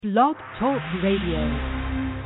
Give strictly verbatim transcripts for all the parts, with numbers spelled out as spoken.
Blog Talk Radio.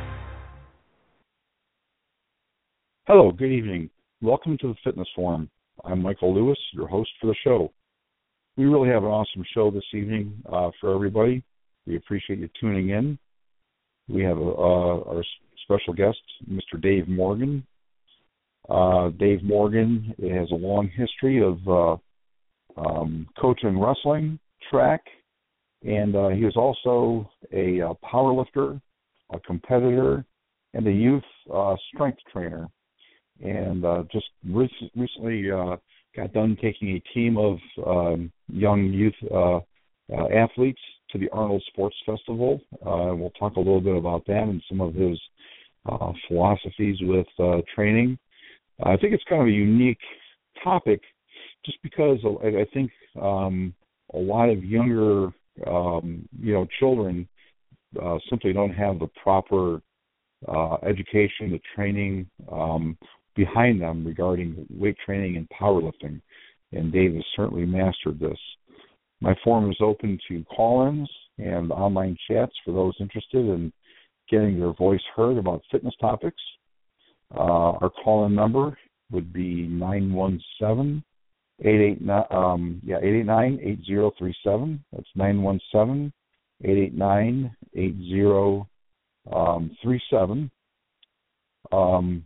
Hello, good evening. Welcome to the Fitness Forum. I'm Michael Lewis, your host for the show. We really have an awesome show this evening uh, for everybody. We appreciate you tuning in. We have uh, our special guest, Mister Dave Morgan. Uh, Dave Morgan has a long history of uh, um, coaching wrestling, track, and uh, he is also a, a power lifter, a competitor, and a youth uh, strength trainer. And uh, just re- recently uh, got done taking a team of um, young youth uh, uh, athletes to the Arnold Sports Festival. Uh, we'll talk a little bit about that and some of his uh, philosophies with uh, training. I think it's kind of a unique topic just because I, I think um, a lot of younger, um, you know, children uh, simply don't have the proper uh, education, the training um, behind them regarding weight training and powerlifting, and Dave has certainly mastered this. My forum is open to call-ins and online chats for those interested in getting their voice heard about fitness topics. Uh, our call-in number would be nine one seven, eight eight nine, um, yeah, eight eight nine, eight zero three seven. That's nine one seven, eight eight nine, eight zero three seven. Um,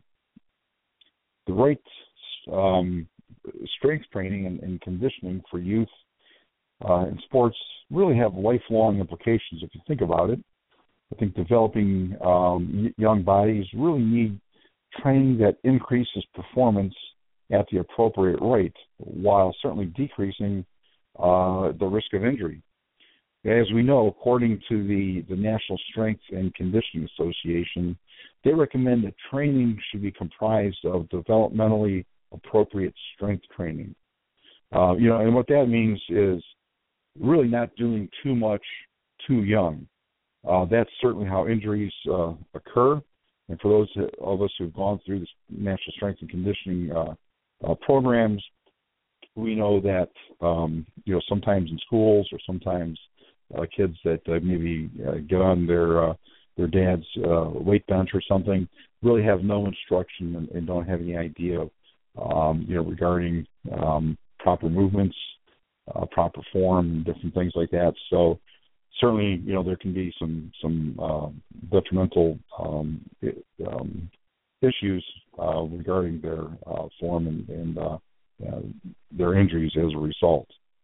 the right um, strength training and, and conditioning for youth uh, in sports really have lifelong implications if you think about it. I think developing um, y- young bodies really need training that increases performance at the appropriate rate while certainly decreasing uh, the risk of injury. As we know, according to the, the National Strength and Conditioning Association, they recommend that training should be comprised of developmentally appropriate strength training. Uh, you know, and what that means is really not doing too much too young. Uh, that's certainly how injuries uh, occur. And for those of us who've gone through the National Strength and Conditioning uh, uh, programs, we know that, um, you know, sometimes in schools or sometimes uh, kids that uh, maybe uh, get on their uh, their dad's uh, weight bench or something really have no instruction and, and don't have any idea, um, you know, regarding um, proper movements, uh, proper form, and different things like that. So certainly, you know, there can be some some uh, detrimental um, um, issues uh, regarding their uh, form and, and uh, uh, their injuries as a result.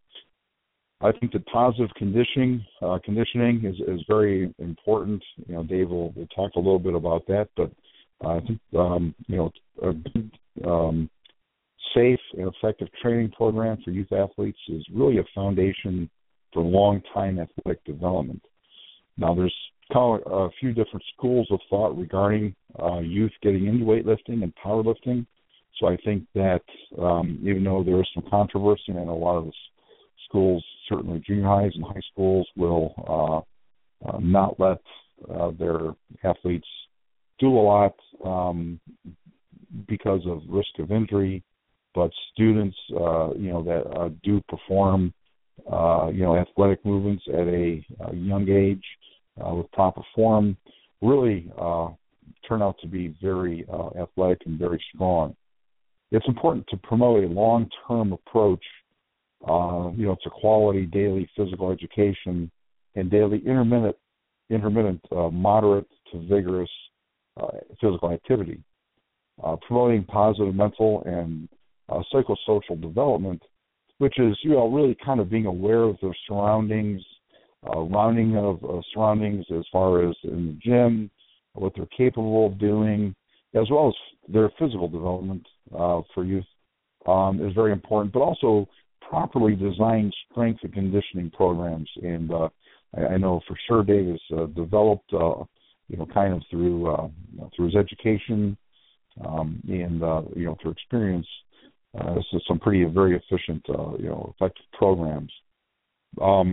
I think that positive conditioning uh, conditioning is, is very important. You know, Dave will, will talk a little bit about that, but I think um, you know a good, um, safe and effective training program for youth athletes is really a foundation for long-time athletic development. Now, there's kind of a few different schools of thought regarding uh, youth getting into weightlifting and powerlifting. So I think that um, even though there is some controversy, and I know a lot of the schools, certainly junior highs and high schools, will uh, uh, not let uh, their athletes do a lot um, because of risk of injury, but students, uh, you know, that uh, do perform Uh, you know, athletic movements at a, a young age uh, with proper form really uh, turn out to be very uh, athletic and very strong. It's important to promote a long-term approach, uh, you know, to quality daily physical education and daily intermittent, intermittent uh, moderate to vigorous uh, physical activity. Uh, promoting positive mental and uh, psychosocial development, which is, you know, really kind of being aware of their surroundings, uh, rounding of uh, surroundings as far as in the gym, what they're capable of doing, as well as their physical development uh, for youth um, is very important, but also properly designed strength and conditioning programs. And uh, I, I know for sure Dave has uh, developed, uh, you know, kind of through, uh, through his education um, and, uh, you know, through experience, Uh, this is some pretty very efficient, uh, you know, effective programs. Um,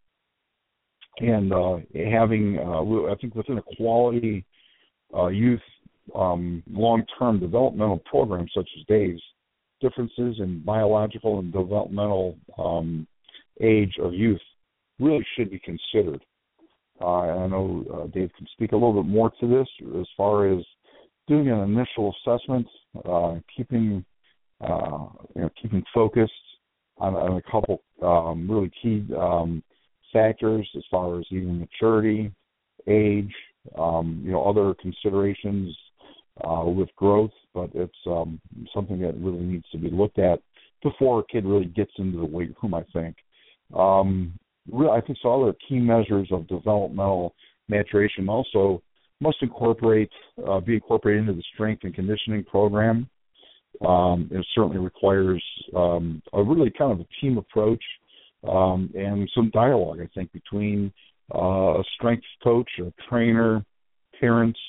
and uh, having, uh, I think within a quality uh, youth um, long-term developmental program such as Dave's, differences in biological and developmental um, age of youth really should be considered. Uh, and I know uh, Dave can speak a little bit more to this as far as doing an initial assessment, uh, keeping uh, you know keeping focused on, on a couple um, really key um, factors as far as even maturity, age, um, you know, other considerations uh, with growth. But it's um, something that really needs to be looked at before a kid really gets into the weight room, I think. Um, really, I think so other key measures of developmental maturation also must incorporate, uh, be incorporated into the strength and conditioning program. Um, it certainly requires um, a really kind of a team approach um, and some dialogue, I think, between uh, a strength coach, a trainer, parents,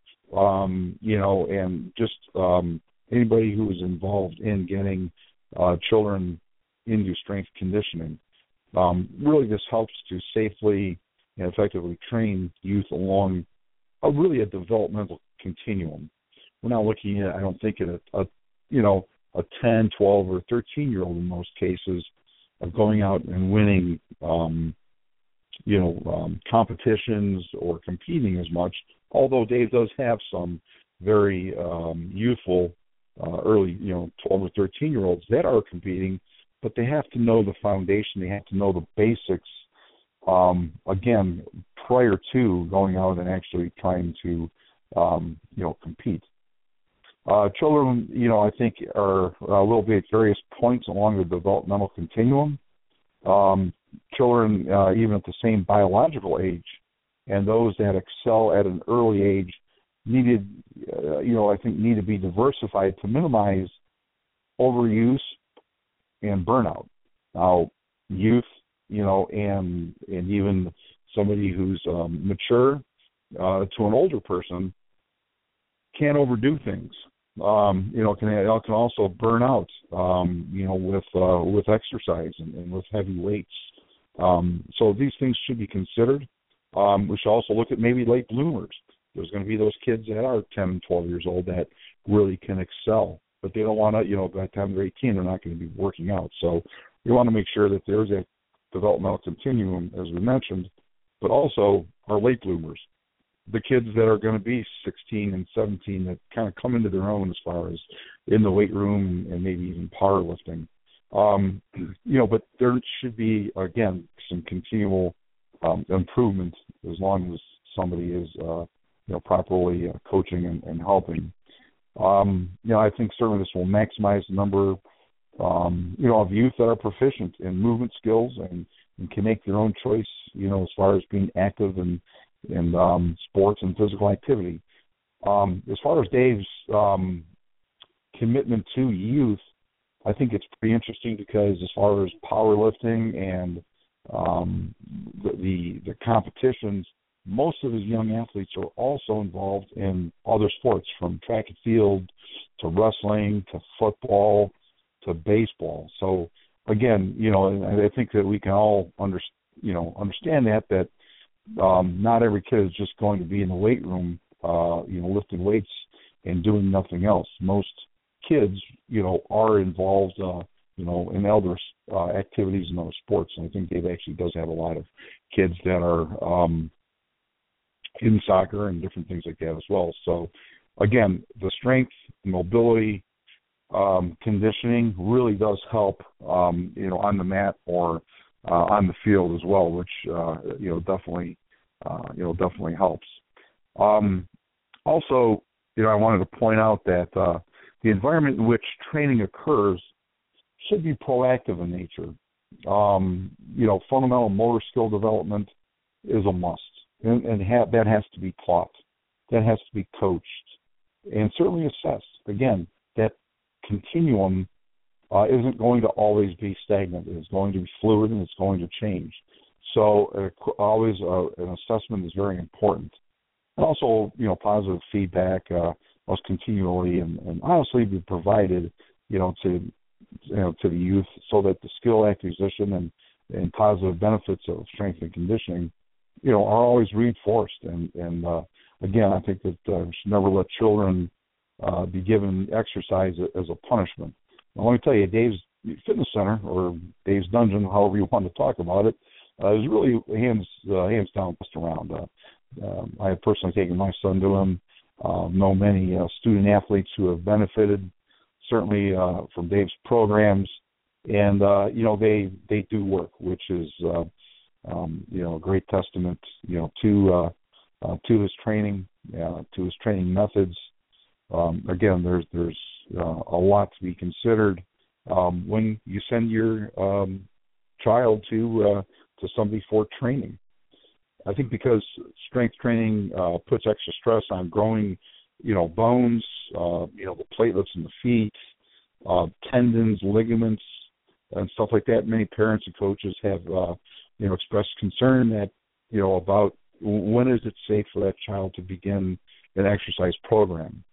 um, you know, and just um, anybody who is involved in getting uh, children into strength conditioning. Um, really, this helps to safely and effectively train youth along a really a developmental continuum. We're not looking at, I don't think, at a, a you know, a ten, twelve, or thirteen-year-old in most cases of going out and winning, um, you know, um, competitions or competing as much, although Dave does have some very um, youthful, uh, early, you know, twelve or thirteen-year-olds that are competing, but they have to know the foundation. They have to know the basics, um, again, prior to going out and actually trying to, um, you know, compete. Uh, children, you know, I think are a little bit at various points along the developmental continuum. Um, children, uh, even at the same biological age, and those that excel at an early age, needed, uh, you know, I think need to be diversified to minimize overuse and burnout. Now, youth, you know, and and even somebody who's um, mature uh, to an older person can't overdo things. Um, you know, can can also burn out. Um, you know, with uh, with exercise and, and with heavy weights. Um, so these things should be considered. Um, we should also look at maybe late bloomers. There's going to be those kids that are ten, twelve years old that really can excel, but they don't want to. You know, by the time they're eighteen, they're not going to be working out. So we want to make sure that there's a developmental continuum, as we mentioned, but also our late bloomers. The kids that are going to be sixteen and seventeen that kind of come into their own as far as in the weight room and maybe even powerlifting. Um, you know, but there should be, again, some continual um, improvement as long as somebody is, uh, you know, properly uh, coaching and, and helping. Um, you know, I think certainly this will maximize the number, um, you know, of youth that are proficient in movement skills and, and can make their own choice, you know, as far as being active and in um, sports and physical activity. Um, as far as Dave's um, commitment to youth, I think it's pretty interesting because as far as powerlifting and um, the, the the competitions, most of his young athletes are also involved in other sports, from track and field to wrestling to football to baseball. So again, you know, and I think that we can all under, you know, understand that that Um, not every kid is just going to be in the weight room, uh, you know, lifting weights and doing nothing else. Most kids, you know, are involved, uh, you know, in other uh, activities and other sports. And I think Dave actually does have a lot of kids that are um, in soccer and different things like that as well. So, again, the strength, mobility, um, conditioning really does help, um, you know, on the mat or Uh, on the field as well, which uh, you know definitely uh, you know definitely helps. Um, also, you know, I wanted to point out that uh, the environment in which training occurs should be proactive in nature. Um, you know, fundamental motor skill development is a must, and, and ha- that has to be taught, that has to be coached, and certainly assessed. Again, that continuum Uh, isn't going to always be stagnant. It's going to be fluid and it's going to change. So uh, always uh, an assessment is very important. And also, you know, positive feedback uh, must continually and, and honestly be provided, you know, to you know to the youth so that the skill acquisition and, and positive benefits of strength and conditioning, you know, are always reinforced. And, and uh, again, I think that uh, we should never let children uh, be given exercise as a punishment. Now, let me tell you, Dave's Fitness Center, or Dave's Dungeon, however you want to talk about it, uh, is really hands uh, hands down best around. Uh, um, I have personally taken my son to them. Uh, know many uh, student athletes who have benefited certainly uh, from Dave's programs, and uh, you know they they do work, which is uh, um, you know a great testament you know to uh, uh, to his training, uh, to his training methods. Um, again, there's there's uh, a lot to be considered um, when you send your um, child to uh, to somebody for training. I think because strength training uh, puts extra stress on growing, you know, bones, uh, you know, the platelets in the feet, uh, tendons, ligaments, and stuff like that. Many parents and coaches have, uh, you know, expressed concern that, you know, about when is it safe for that child to begin an exercise program.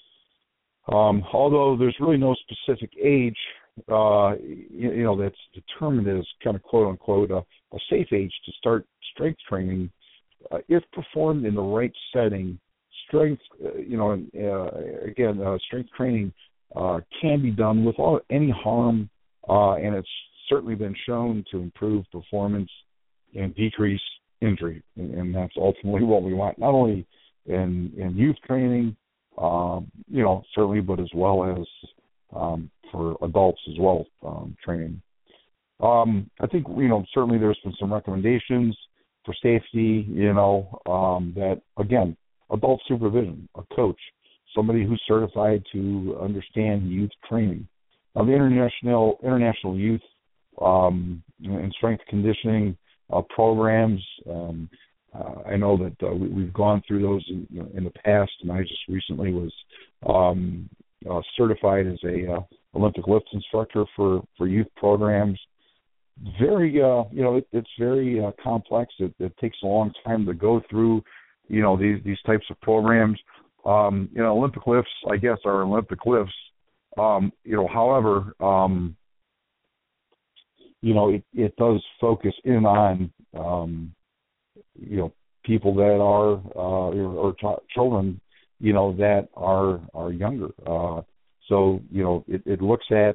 Um, although there's really no specific age, uh, you, you know, that's determined as kind of quote unquote a, a safe age to start strength training, uh, if performed in the right setting. Strength, uh, you know, uh, again, uh, strength training uh, can be done without any harm, uh, and it's certainly been shown to improve performance and decrease injury, and, and that's ultimately what we want, not only in, in youth training, um, you know, certainly, but as well as um, for adults as well, um, training. Um, I think, you know, certainly there's been some recommendations for safety, you know, um, that, again, adult supervision, a coach, somebody who's certified to understand youth training. Now, the international international youth um, and strength conditioning uh, programs, um, uh, I know that uh, we, we've gone through those in, you know, in the past, and I just recently was um, uh, certified as a uh, Olympic lift instructor for, for youth programs. Very, uh, you know, it, it's very uh, complex. It, it takes a long time to go through, you know, these these types of programs. Um, you know, Olympic lifts, I guess, are Olympic lifts. Um, you know, however, um, you know, it, it does focus in on, um, you know, people that are uh, or, or ch- children, you know, that are are younger. Uh, so, you know, it, it looks at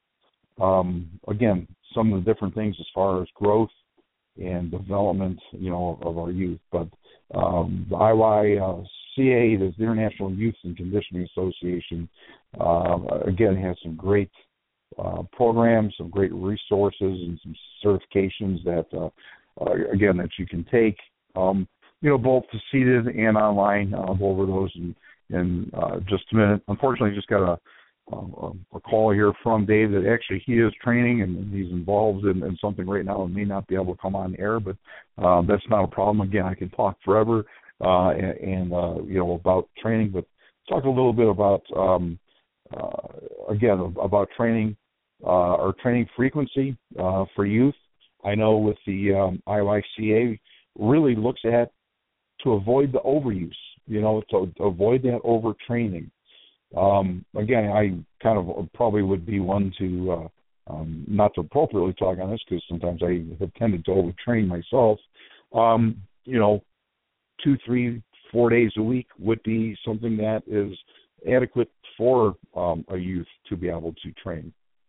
um, again some of the different things as far as growth and development, you know, of, of our youth. But um, the I Y C A, the International Youth and Conditioning Association, uh, again, has some great uh, programs, some great resources, and some certifications that, uh, uh, again, that you can take, um, you know, both seated and online. I'll go over those in, in uh, just a minute. Unfortunately, I just got a Uh, a call here from Dave that actually he is training and he's involved in, in something right now and may not be able to come on air, but uh, that's not a problem. Again, I can talk forever uh, and, and uh, you know, about training, but talk a little bit about, um, uh, again, about training uh, or training frequency uh, for youth. I know with the um, I Y C A really looks at to avoid the overuse, you know, to, to avoid that overtraining. Um, again, I kind of probably would be one to uh, um, not to appropriately talk on this because sometimes I have tended to overtrain myself. Um, you know, two, three, four days a week would be something that is adequate for um, a youth to be able to train.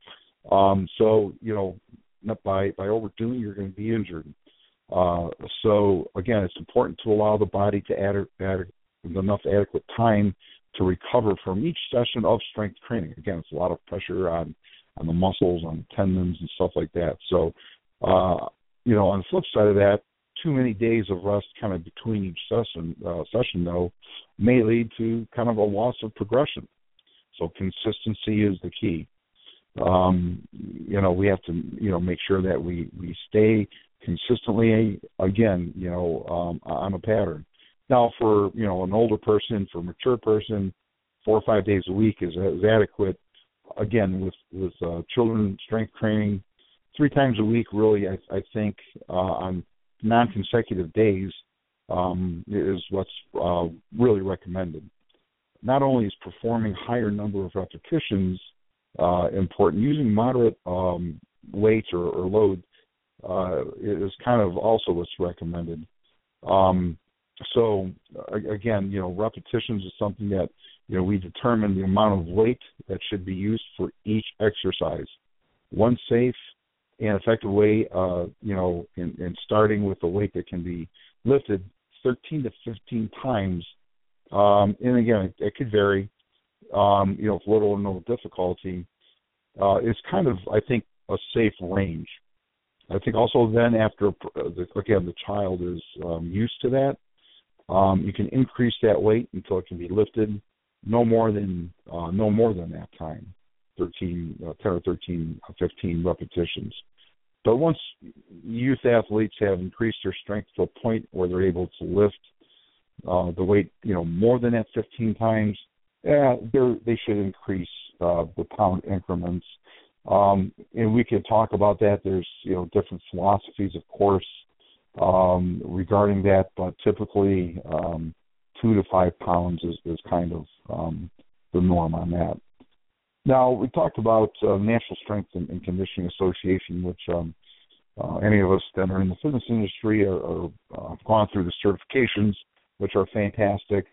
Um, so, you know, not by, by overdoing, you're going to be injured. Uh, so, again, it's important to allow the body to add, add enough adequate time to recover from each session of strength training. Again, it's a lot of pressure on, on the muscles, on the tendons, and stuff like that. So, uh, you know, on the flip side of that, too many days of rest kind of between each session, uh, session though, may lead to kind of a loss of progression. So consistency is the key. Um, you know, we have to, you know, make sure that we, we stay consistently, again, you know, um, on a pattern. Now, for, you know, an older person, for a mature person, four or five days a week is, is adequate. Again, with, with uh, children, strength training, three times a week really, I, I think, uh, on non-consecutive days um, is what's uh, really recommended. Not only is performing higher number of repetitions uh, important, using moderate um, weights or, or load uh, is kind of also what's recommended. Um, So, again, you know, repetitions is something that, you know, we determine the amount of weight that should be used for each exercise. One safe and effective way, uh, you know, in, in starting with a weight that can be lifted thirteen to fifteen times. Um, and again, it, it could vary, um, you know, with little or no difficulty. Uh, it's kind of, I think, a safe range. I think also then after, again, the child is um, used to that, um, you can increase that weight until it can be lifted no more than uh, no more than that time, thirteen, uh, ten or thirteen, fifteen repetitions. But once youth athletes have increased their strength to a point where they're able to lift uh, the weight, you know, more than that fifteen times, yeah, they should increase uh, the pound increments. Um, and we can talk about that. There's, you know, different philosophies, of course, um, regarding that, but typically um, two to five pounds is, is kind of um, the norm on that. Now, we talked about uh, National Strength and, and Conditioning Association, which um, uh, any of us that are in the fitness industry are, are uh, have gone through the certifications, which are fantastic.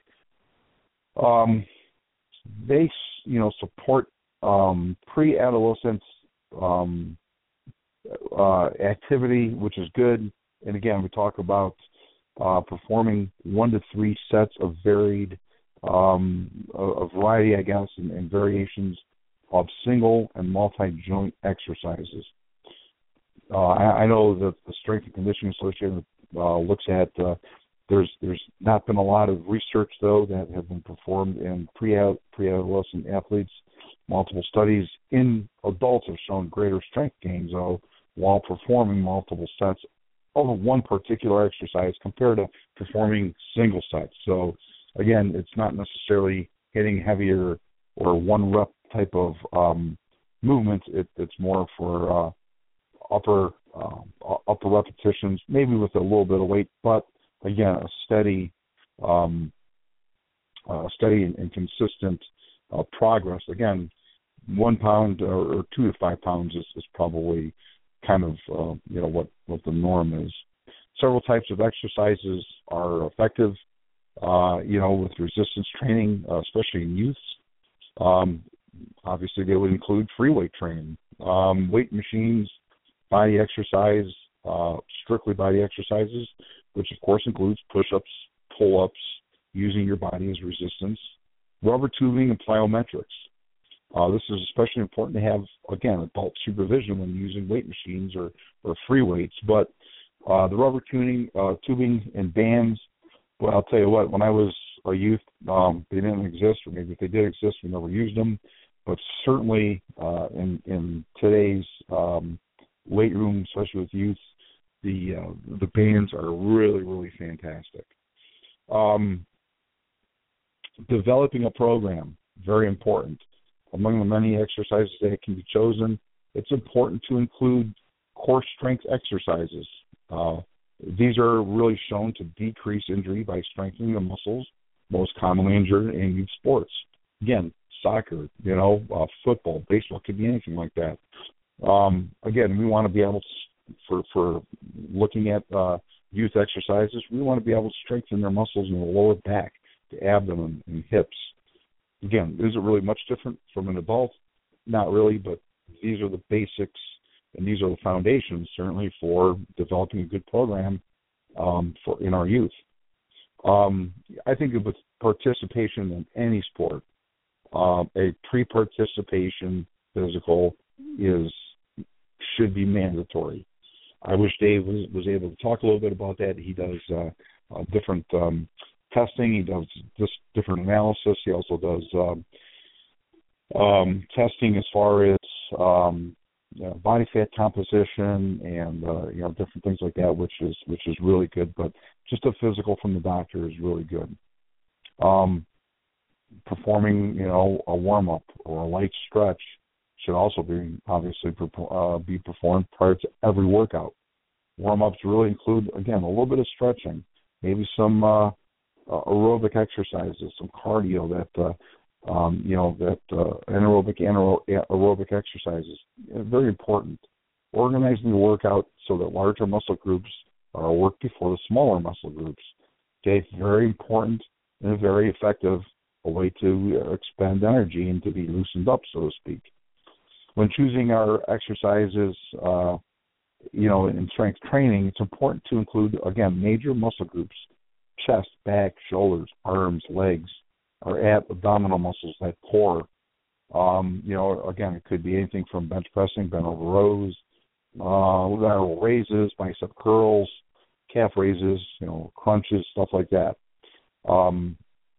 Um, they, you know, support um, pre-adolescent um, uh, activity, which is good. And again, we talk about uh, performing one to three sets of varied, um, a, a variety, I guess, and, and variations of single and multi-joint exercises. Uh, I, I know that the Strength and Conditioning Association uh, looks at, uh, there's there's not been a lot of research, though, that have been performed in pre, pre-adolescent athletes. Multiple studies in adults have shown greater strength gains, though, while performing multiple sets of one particular exercise compared to performing single sets. So, again, it's not necessarily hitting heavier or one rep type of um, movement. It, it's more for uh, upper uh, upper repetitions, maybe with a little bit of weight, but again, a steady, um, uh, steady and, and consistent uh, progress. Again, one pound or, or two to five pounds is, is probably kind of uh, you know what, what the norm is. Several types of exercises are effective, uh, you know, with resistance training, uh, especially in youth. Um, obviously, they would include free weight training, um, weight machines, body exercise, uh, strictly body exercises, which of course includes push-ups, pull-ups, using your body as resistance, rubber tubing, and plyometrics. Uh, this is especially important to have, again, adult supervision when using weight machines or, or free weights. But uh, the rubber tuning, uh, tubing and bands, well, I'll tell you what, when I was a youth, um, they didn't exist, or maybe if they did exist, we never used them. But certainly uh, in, in today's um, weight room, especially with youth, the uh, the bands are really, really fantastic. Um, developing a program, very important. Among the many exercises that can be chosen, it's important to include core strength exercises. Uh, these are really shown to decrease injury by strengthening the muscles most commonly injured in youth sports. Again, soccer, you know, uh, football, baseball, could be anything like that. Um, again, we want to be able to, for, for looking at uh, youth exercises, we want to be able to strengthen their muscles in the lower back, the abdomen, and hips. Again, is it really much different from an adult? Not really, but these are the basics and these are the foundations, certainly, for developing a good program um, for in our youth. Um, I think with participation in any sport, uh, a pre-participation physical is should be mandatory. I wish Dave was, was able to talk a little bit about that. He does uh, uh, different um, testing. He does just different analysis. He also does um, um, testing as far as um, you know, body fat composition and uh, you know different things like that, which is which is really good. But just a physical from the doctor is really good. Um, performing you know a warm up or a light stretch should also be obviously uh, be performed prior to every workout. Warm ups really include again a little bit of stretching, maybe some uh, Uh, aerobic exercises, some cardio that, uh, um, you know, that uh, anaerobic, anaero- aerobic exercises. Very important. Organizing the workout so that larger muscle groups are worked before the smaller muscle groups. Okay, very important and very effective, a way to uh, expend energy and to be loosened up, so to speak. When choosing our exercises, uh, you know, in strength training, it's important to include, again, major muscle groups: chest, back, shoulders, arms, legs, our ab- abdominal muscles, that core. Um, you know, again, it could be anything from bench pressing, bent over rows, uh, lateral raises, bicep curls, calf raises, you know, crunches, stuff like that. Um,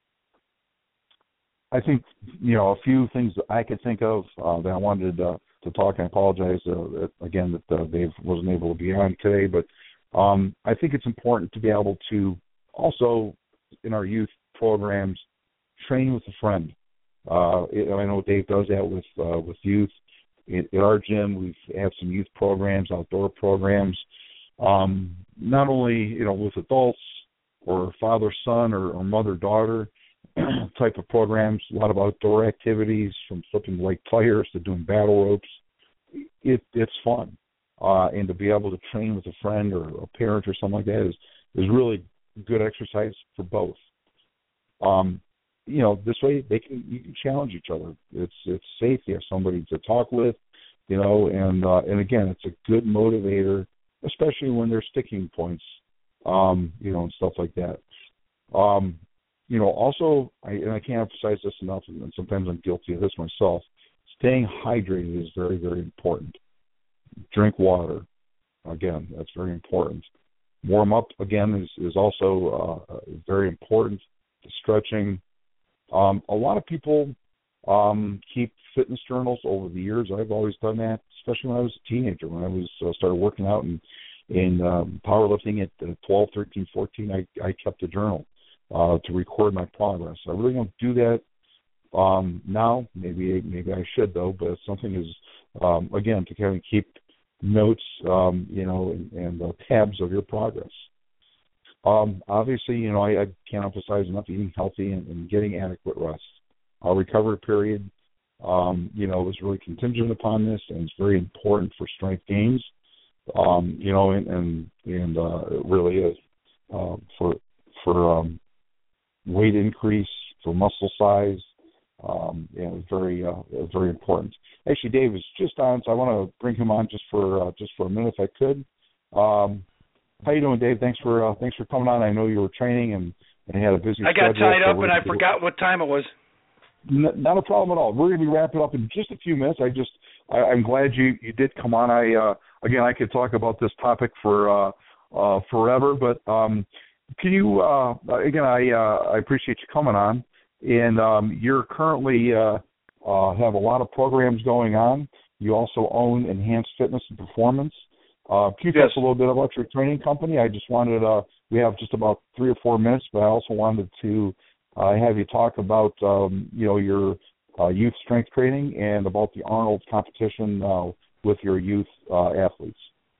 I think, you know, a few things that I could think of uh, that I wanted uh, to talk. I apologize, uh, that, again, that uh, Dave wasn't able to be on today, but um, I think it's important to be able to also, in our youth programs, train with a friend. Uh, it, I know Dave does that with uh, with youth. At, at our gym, we have some youth programs, outdoor programs, um, not only, you know, with adults or father-son or, or mother-daughter type of programs, a lot of outdoor activities, from flipping light tires to doing battle ropes. It, it's fun. Uh, and to be able to train with a friend or a parent or something like that is, is really good exercise for both. Um, you know, this way they can you can challenge each other. It's it's safe. You have somebody to talk with, you know, and uh, and again, it's a good motivator, especially when there's sticking points, um, you know, and stuff like that. Um, you know, also, I, and I can't emphasize this enough, and sometimes I'm guilty of this myself. Staying hydrated is very, very important. Drink water. Again, that's very important. Warm up, again, is, is also uh, very important. Stretching. Um, a lot of people um, keep fitness journals over the years. I've always done that, especially when I was a teenager. When I was uh, started working out and in um, powerlifting at uh, twelve, thirteen, fourteen, I, I kept a journal uh, to record my progress. I really don't do that um, now. Maybe maybe I should, though, but something is, um, again, to kind of keep notes, um, you know, and, and uh, tabs of your progress. Um, obviously, you know, I, I can't emphasize enough eating healthy and, and getting adequate rest. Our recovery period, um, you know, is really contingent upon this, and it's very important for strength gains, um, you know, and and, and uh, it really is uh, for for um, weight increase, for muscle size. Um, you know, very uh, very important. Actually, Dave is just on, so I want to bring him on just for uh, just for a minute if I could. Um, How you doing, Dave? Thanks for uh, thanks for coming on. I know you were training and, and had a busy I got schedule. tied so up and I forgot what time it was. N- not a problem at all. We're going to be wrapping up in just a few minutes. I just I, I'm glad you, you did come on. I uh, again I could talk about this topic for uh, uh, forever, but um, can you uh, again I uh, I appreciate you coming on, and um, you're currently uh, uh, have a lot of programs going on. You also own Enhanced Fitness and Performance. Uh, can you yes. talk a little bit about your training company? I just wanted, uh, we have just about three or four minutes, but I also wanted to uh, have you talk about, um, you know, your uh, youth strength training and about the Arnold competition uh, with your youth uh, athletes.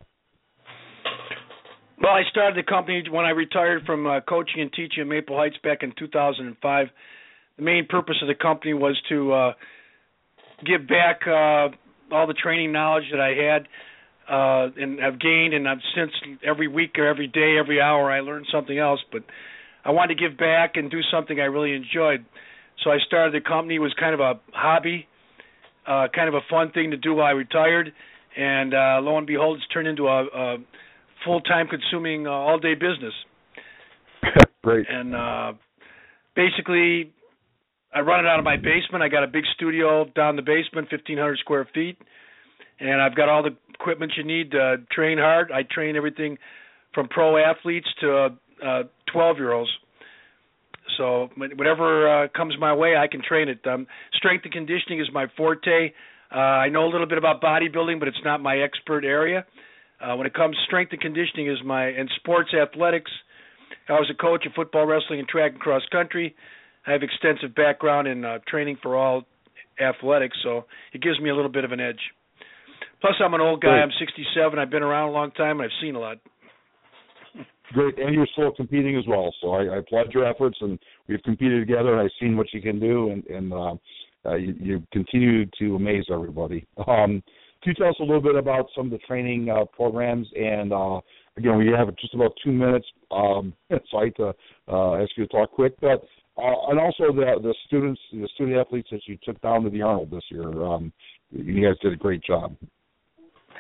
Well, I started the company when I retired from uh, coaching and teaching at Maple Heights back in two thousand five. The main purpose of the company was to uh, give back uh, all the training knowledge that I had Uh, and I've gained, and I've since every week or every day, every hour, I learned something else. But I wanted to give back and do something I really enjoyed. So I started the company. It was kind of a hobby, uh, kind of a fun thing to do while I retired. And uh, lo and behold, it's turned into a, a full-time consuming uh, all-day business. Great. And uh, basically, I run it out of my basement. I got a big studio down the basement, fifteen hundred square feet. And I've got all the equipment you need to train hard. I train everything from pro athletes to uh, twelve-year-olds. So whatever uh, comes my way, I can train it. Um, strength and conditioning is my forte. Uh, I know a little bit about bodybuilding, but it's not my expert area. Uh, when it comes, strength and conditioning is my, and sports athletics. I was a coach of football, wrestling, and track and cross country. I have extensive background in uh, training for all athletics, so it gives me a little bit of an edge. Plus, I'm an old guy. Great. I'm sixty-seven. I've been around a long time, and I've seen a lot. Great, and you're still competing as well. So I, I applaud your efforts, and we've competed together, and I've seen what you can do, and, and uh, uh, you, you continue to amaze everybody. Um, can you tell us a little bit about some of the training uh, programs? And, uh, again, we have just about two minutes, um, so I hate to uh, ask you to talk quick. But uh, and also the, the students, the student athletes that you took down to the Arnold this year. Um, you guys did a great job.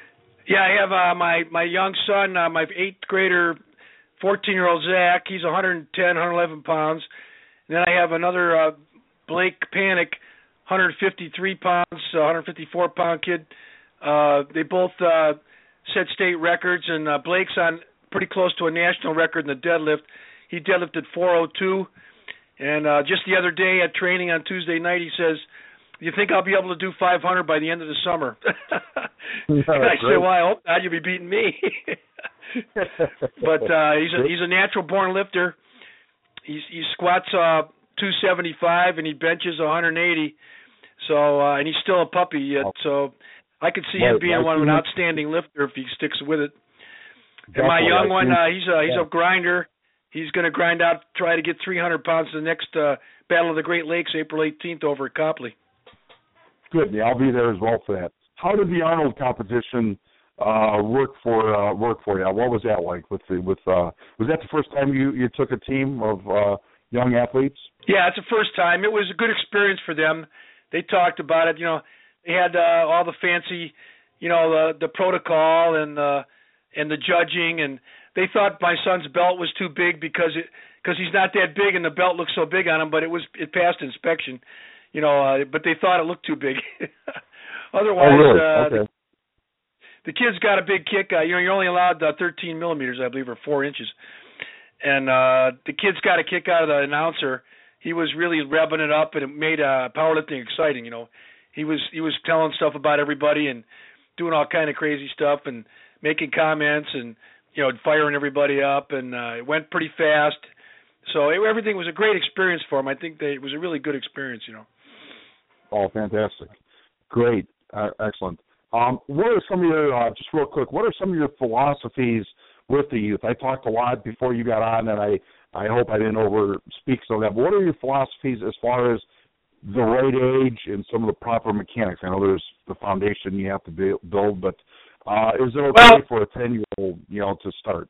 Yeah, I have uh, my my young son, uh, my eighth grader, fourteen-year-old Zach. He's one hundred ten, one hundred eleven pounds. And then I have another uh, Blake Panic, one hundred fifty-three pounds, uh, one hundred fifty-four pound kid. Uh, they both uh, set state records, and uh, Blake's on pretty close to a national record in the deadlift. He deadlifted four oh two, and uh, just the other day at training on Tuesday night, he says, "You think I'll be able to do five hundred by the end of the summer?" And I said, "Well, I hope not. You'll be beating me." But uh, he's a, he's a natural born lifter. He's, he squats uh, two seventy-five and he benches one hundred eighty. So uh, and he's still a puppy yet. So I could see him being one of an outstanding lifter if he sticks with it. And my young one, uh, he's a he's a grinder. He's going to grind out, try to get three hundred pounds to the next uh, Battle of the Great Lakes, April eighteenth, over at Copley. Good. Yeah, I'll be there as well for that. How did the Arnold competition uh, work for uh, work for you? What was that like? With the, with uh, was that the first time you, you took a team of uh, young athletes? Yeah, it's the first time. It was a good experience for them. They talked about it. You know, they had uh, all the fancy, you know, the the protocol and the and the judging, and they thought my son's belt was too big because it because he's not that big and the belt looks so big on him, but it was it passed inspection. You know, uh, but they thought it looked too big. Otherwise, oh, really? uh, okay. the, the kid's got a big kick. Uh, you know, you're only allowed uh, thirteen millimeters, I believe, or four inches. And uh, the kid's got a kick out of the announcer. He was really revving it up, and it made uh, powerlifting exciting. You know, he was he was telling stuff about everybody and doing all kind of crazy stuff and making comments and you know firing everybody up. And uh, it went pretty fast. So it, everything was a great experience for him. I think they, it was a really good experience. You know. Oh, fantastic. Great. Uh, excellent. Um, what are some of your, uh, just real quick, what are some of your philosophies with the youth? I talked a lot before you got on, and I, I hope I didn't over speak some of that, but what are your philosophies as far as the right age and some of the proper mechanics? I know there's the foundation you have to be, build, but uh, is it okay well, for a ten-year-old, you know, to start?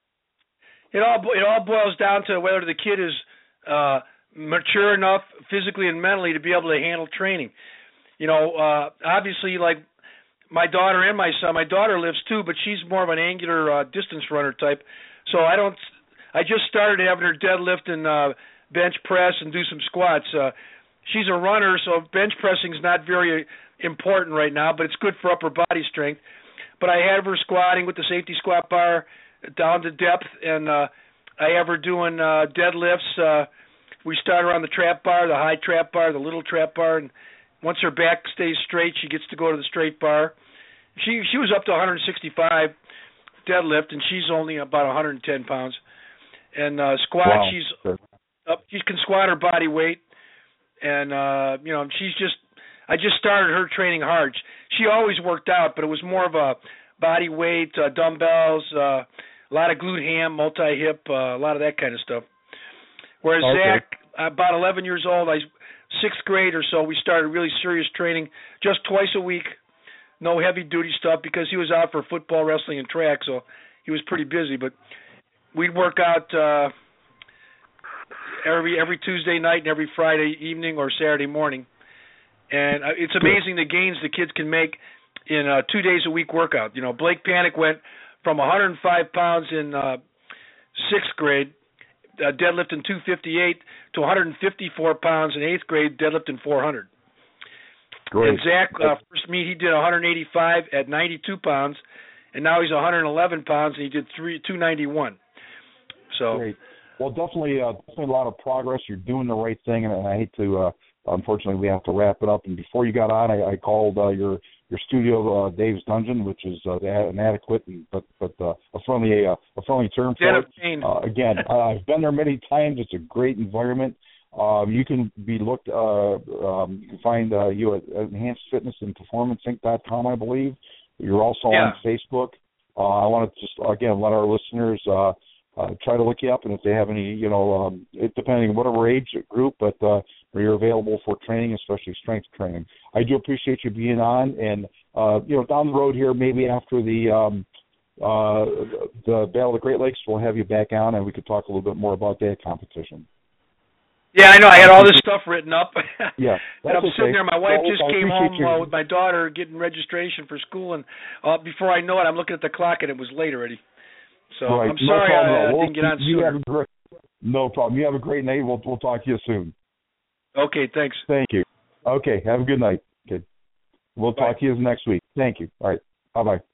It all, it all boils down to whether the kid is uh, mature enough physically and mentally to be able to handle training. You know, uh, obviously, like my daughter and my son, my daughter lifts too, but she's more of an angular uh, distance runner type. So I don't, I just started having her deadlift and uh, bench press and do some squats. Uh, she's a runner, so bench pressing is not very important right now, but it's good for upper body strength. But I have her squatting with the safety squat bar down to depth, and uh, I have her doing uh, deadlifts. Uh, We start her on the trap bar, the high trap bar, the little trap bar, and once her back stays straight, she gets to go to the straight bar. She she was up to one hundred sixty-five deadlift, and she's only about one hundred ten pounds. And uh, squat, wow. she's up. She can squat her body weight, and uh, you know she's just. I just started her training hard. She always worked out, but it was more of a body weight, uh, dumbbells, uh, a lot of glute ham, multi-hip, uh, a lot of that kind of stuff. Whereas okay. Zach, about eleven years old, I sixth grade or so, we started really serious training just twice a week, no heavy-duty stuff because he was out for football, wrestling, and track, so he was pretty busy. But we'd work out uh, every every Tuesday night and every Friday evening or Saturday morning. And it's amazing the gains the kids can make in a two days a week workout. You know, Blake Panic went from one hundred five pounds in uh, sixth grade, uh, deadlifting two fifty-eight, to one hundred fifty-four pounds in eighth grade, deadlifting four hundred. Great. And Zach, uh, first meet, he did one hundred eighty-five at ninety-two pounds, and now he's one hundred eleven pounds, and he did three two ninety-one. So. Great. Well, definitely, uh, definitely a lot of progress. You're doing the right thing, and, and I hate to. Uh, Unfortunately, we have to wrap it up. And before you got on, I, I called uh, your your studio uh, Dave's Dungeon, which is uh, an adequate but but uh, a friendly uh, a friendly term for it. Uh, again, I've been there many times. It's a great environment. Um, you can be looked. Uh, um, you can find uh, you at Enhanced Fitness and Performance Inc dot com, I believe. You're also yeah. on Facebook. Uh, I want to just again let our listeners. Uh, Uh, try to look you up, and if they have any, you know, um, it, depending on whatever age group, but uh, you're available for training, especially strength training. I do appreciate you being on, and uh, you know, down the road here, maybe after the um, uh, the Battle of the Great Lakes, we'll have you back on, and we could talk a little bit more about that competition. Yeah, I know. I had all this stuff written up. Yeah, and I'm okay. sitting there. My wife well, just I came home you. uh, with my daughter getting registration for school, and uh, before I know it, I'm looking at the clock, and it was late already. So right. I'm sorry no I, I we'll, didn't get on you sooner. Have a great, no problem. You have a great night. We'll, we'll talk to you soon. Okay, thanks. Thank you. Okay, have a good night. Okay. We'll Bye. talk to you next week. Thank you. All right. Bye-bye.